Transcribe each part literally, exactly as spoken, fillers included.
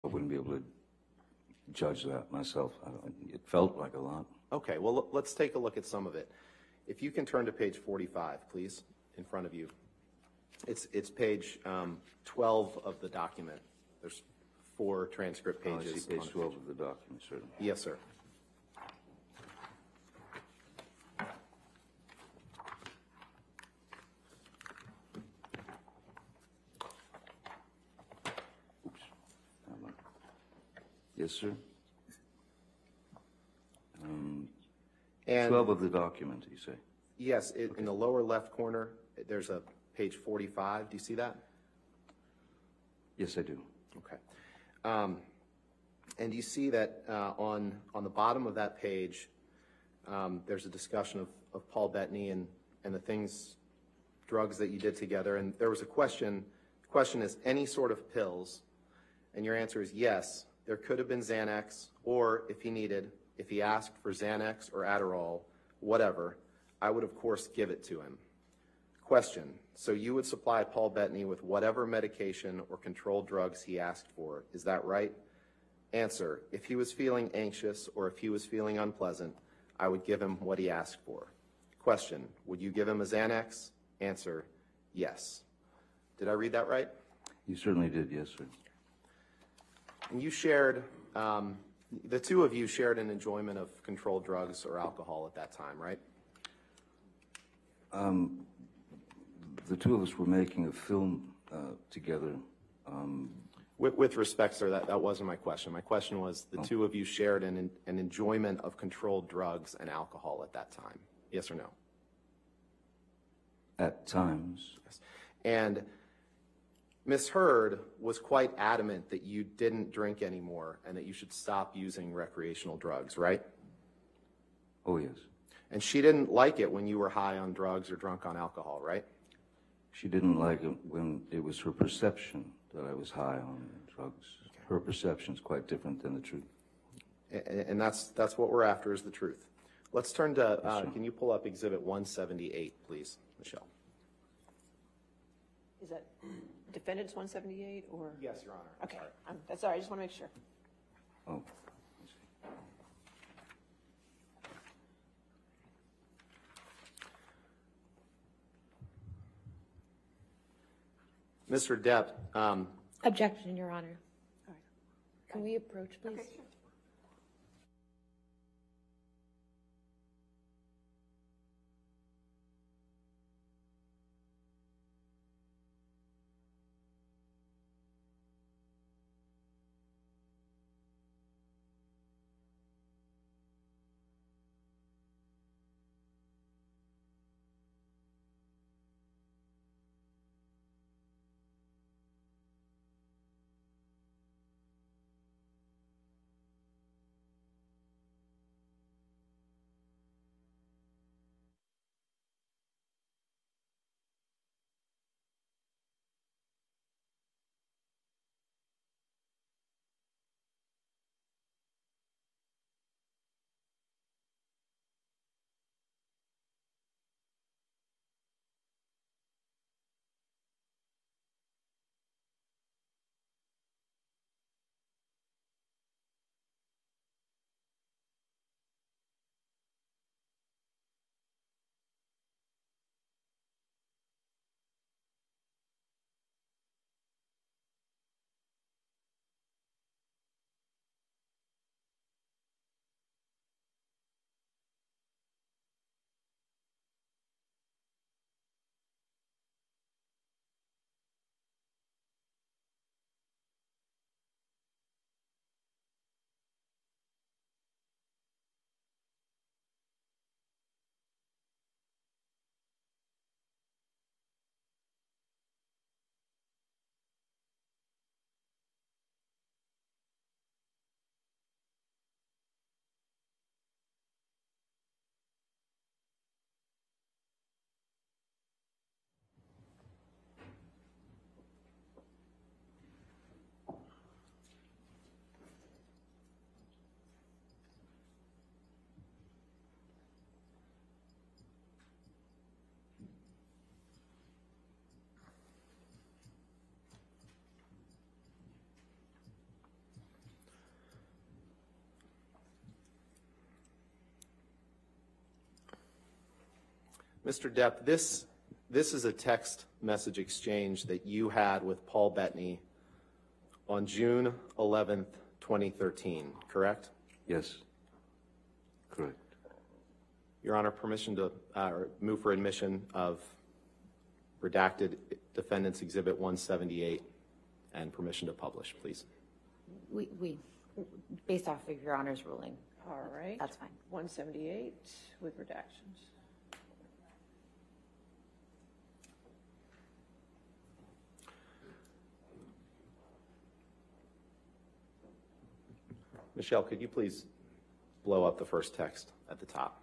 I wouldn't be able to judge that myself. I don't, it felt like a lot. Okay, well, l- let's take a look at some of it. If you can turn to page forty-five, please, in front of you. It's, it's page um, twelve of the document. There's four transcript Oh, I pages. see on page it. twelve of the document, certainly. Yes, sir. Oops. Hold on. Yes, sir. Um, And twelve of the document, you say? yes, it, in the lower left corner, there's a page forty-five. Do you see that? Yes, I do. Okay. Um, and you see that uh, on, on the bottom of that page, um, there's a discussion of, of Paul Bettany and, and the things, drugs that you did together. And there was a question, the question is, any sort of pills? And your answer is yes, there could have been Xanax, or if he needed, if he asked for Xanax or Adderall, whatever, I would of course give it to him. Question, so you would supply Paul Bettany with whatever medication or controlled drugs he asked for, is that right? Answer, if he was feeling anxious or if he was feeling unpleasant, I would give him what he asked for. Question, would you give him a Xanax? Answer, yes. Did I read that right? You certainly did, yes, sir. And you shared, um, the two of you shared an enjoyment of controlled drugs or alcohol at that time, right? Um, the two of us were making a film uh, together. Um, With, with respect, sir, that, that wasn't my question. My question was the Oh. two of you shared an, an enjoyment of controlled drugs and alcohol at that time. Yes or no? at times. Yes. And Miz Heard was quite adamant that you didn't drink anymore and that you should stop using recreational drugs, right? Oh, yes. And she didn't like it when you were high on drugs or drunk on alcohol, right? She didn't like it when it was her perception that I was high on drugs. Okay. Her perception is quite different than the truth. And, and that's, that's what we're after, is the truth. Let's turn to, uh, Yes, sir. can you pull up Exhibit one seventy-eight, please, Michelle? Is that defendant's one seventy-eight or? Yes, Your Honor. I'm Okay, sorry. I'm- that's all right, I just want to make sure. Oh, I see. Mister Depp, um, Objection, Your Honor. All right. Can we approach, please? Okay, sure. Mister Depp, this, this is a text message exchange that you had with Paul Bettany on June eleventh, twenty thirteen, correct? Yes, correct. Your Honor, permission to uh, or move for admission of redacted Defendant's Exhibit one seventy-eight and permission to publish, please. We, we, based off of Your Honor's ruling, All right. that's fine. one seventy-eight with redactions. Michelle, could you please blow up the first text at the top?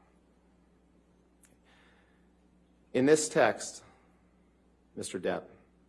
In this text, Mister Depp,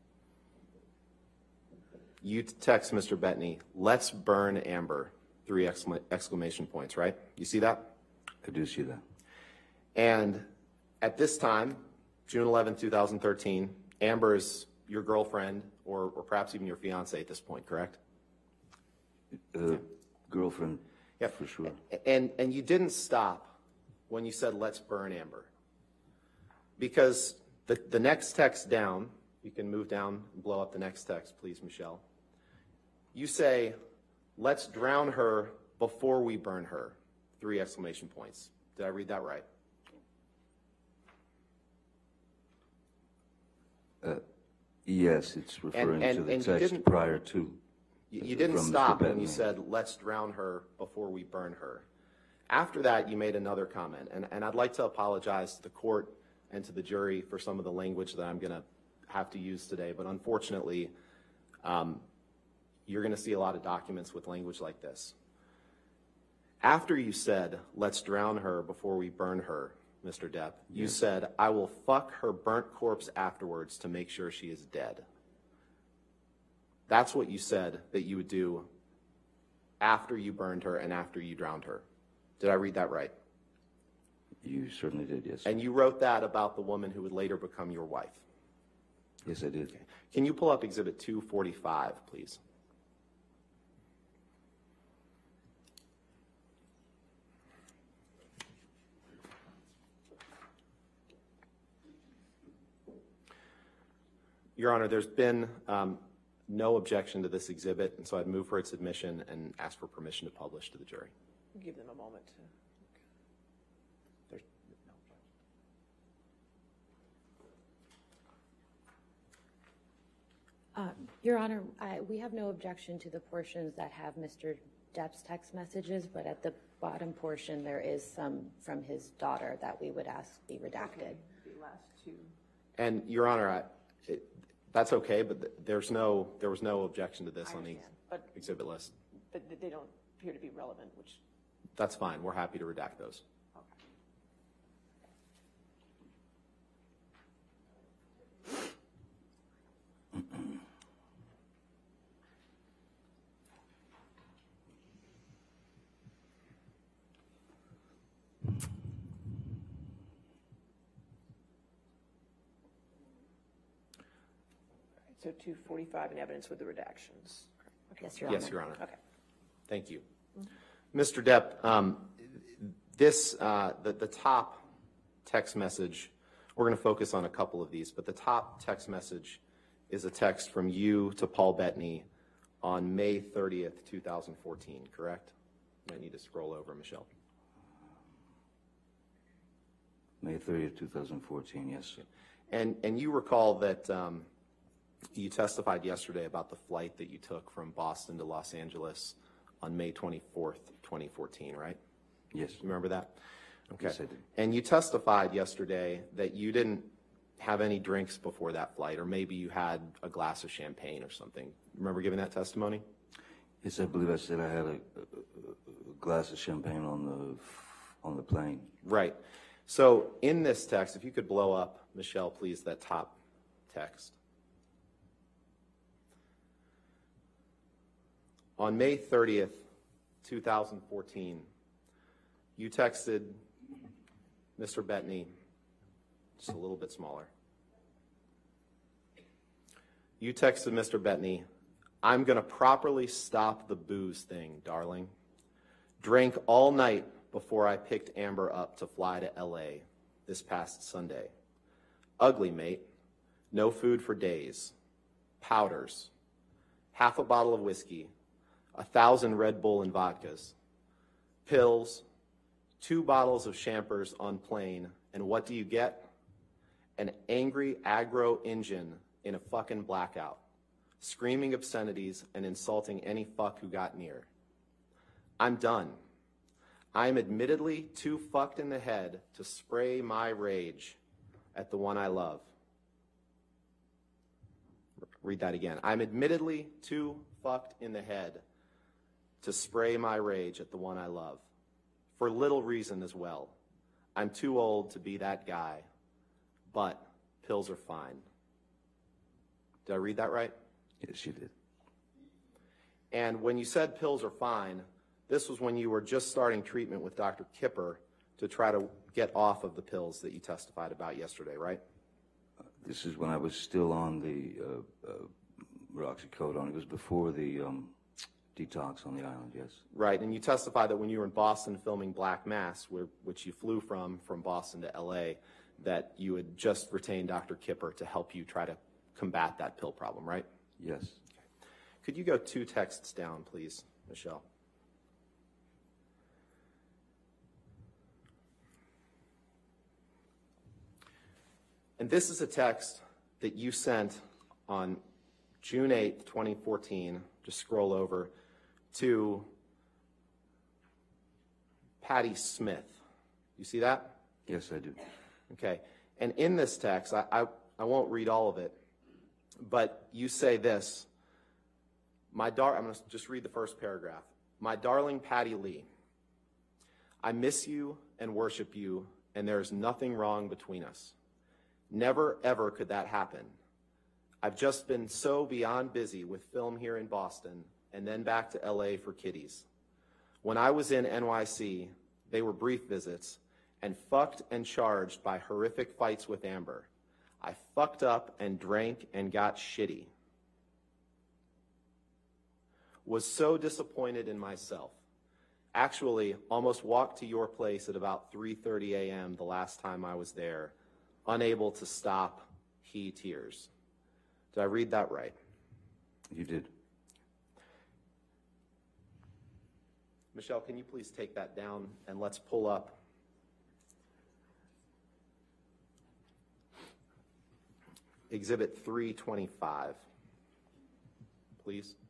you text Mister Bettany, let's burn Amber, three excla- exclamation points, right? You see that? I do see that. And at this time, June eleventh, two thousand thirteen, Amber is your girlfriend or, or perhaps even your fiance at this point, correct? Uh, girlfriend, Yeah, for sure. And, and you didn't stop when you said, let's burn Amber. Because the, the next text down, you can move down and blow up the next text, please, Michelle. You say, let's drown her before we burn her, three exclamation points. Did I read that right? Uh, yes, it's referring and- to the and you text didn't- prior to. You, you didn't From Mister stop when Bettany. you said, let's drown her before we burn her. After that, you made another comment, and, and I'd like to apologize to the court and to the jury for some of the language that I'm going to have to use today, but unfortunately, um, you're going to see a lot of documents with language like this. After you said, let's drown her before we burn her, Mister Depp, you Yes. said, I will fuck her burnt corpse afterwards to make sure she is dead. That's what you said that you would do after you burned her and after you drowned her. Did I read that right? You certainly did, yes. And you wrote that about the woman who would later become your wife. Yes, I did. Can you pull up Exhibit two forty-five, please? Your Honor, there's been um, no objection to this exhibit, and so I'd move for its admission and ask for permission to publish to the jury. Give them a moment to. There's no objection. Uh, Your Honor, I, we have no objection to the portions that have Mister Depp's text messages, but at the bottom portion, there is some from his daughter that we would ask be redacted. The last two. And Your Honor, I, it, that's okay, but th- there's no, there was no objection to this I on the understand, but, exhibit list. but they don't appear to be relevant, which, That's fine. We're happy to redact those. okay. So two forty-five in evidence with the redactions. Okay. Yes, Your Honor. Yes, Your Honor. Okay. Thank you. Mister Depp, um, this, uh, the, the top text message, we're going to focus on a couple of these, but the top text message is a text from you to Paul Bettany on May thirtieth, two thousand fourteen, correct? You might need to scroll over, Michelle. May thirtieth, two thousand fourteen, yes. And, and you recall that um, you testified yesterday about the flight that you took from Boston to Los Angeles on May twenty-fourth, twenty fourteen, right? Yes. You remember that? Okay. Yes, I do. And you testified yesterday that you didn't have any drinks before that flight, or maybe you had a glass of champagne or something. Remember giving that testimony? Yes, I believe I said I had a, a, a glass of champagne on the on the plane. Right. So in this text, if you could blow up, Michelle, please, that top text. On May thirtieth, two thousand fourteen, you texted Mister Bettany, just a little bit smaller. You texted Mister Bettany, I'm going to properly stop the booze thing, darling. Drank all night before I picked Amber up to fly to L A this past Sunday. ugly mate, no food for days, powders, half a bottle of whiskey, a thousand Red Bull and vodkas, pills, two bottles of Champers on plane, and what do you get? An angry aggro engine in a fucking blackout, screaming obscenities and insulting any fuck who got near. I'm done. I'm admittedly too fucked in the head to spray my rage at the one I love. Read that again. I'm admittedly too fucked in the head to spray my rage at the one I love. For little reason as well. I'm too old to be that guy, but pills are fine. Did I read that right? Yes, you did. And when you said pills are fine, this was when you were just starting treatment with Doctor Kipper to try to get off of the pills that you testified about yesterday, right? Uh, this is when I was still on the uh, uh, Roxycodone. It was before the um, detox on the island, yes. Right, and you testified that when you were in Boston filming Black Mass, where, which you flew from, from Boston to L A, that you had just retained Doctor Kipper to help you try to combat that pill problem, right? Yes. Could you go two texts down, please, Michelle? And this is a text that you sent on June eighth, twenty fourteen. Just scroll over to Patty Smith. You see that? Yes, I do. Okay. And in this text, I, I, I won't read all of it, but you say this. My dar- I'm going to just read the first paragraph. My darling Patty Lee, I miss you and worship you, and there is nothing wrong between us. Never, ever could that happen. I've just been so beyond busy with film here in Boston and then back to L A for kiddies. When I was in N Y C, they were brief visits and fucked and charged by horrific fights with Amber. I fucked up and drank and got shitty. Was so disappointed in myself. Actually, almost walked to your place at about three thirty a m the last time I was there, unable to stop he tears. Did I read that right? You did. Michelle, can you please take that down and let's pull up Exhibit three twenty-five, please.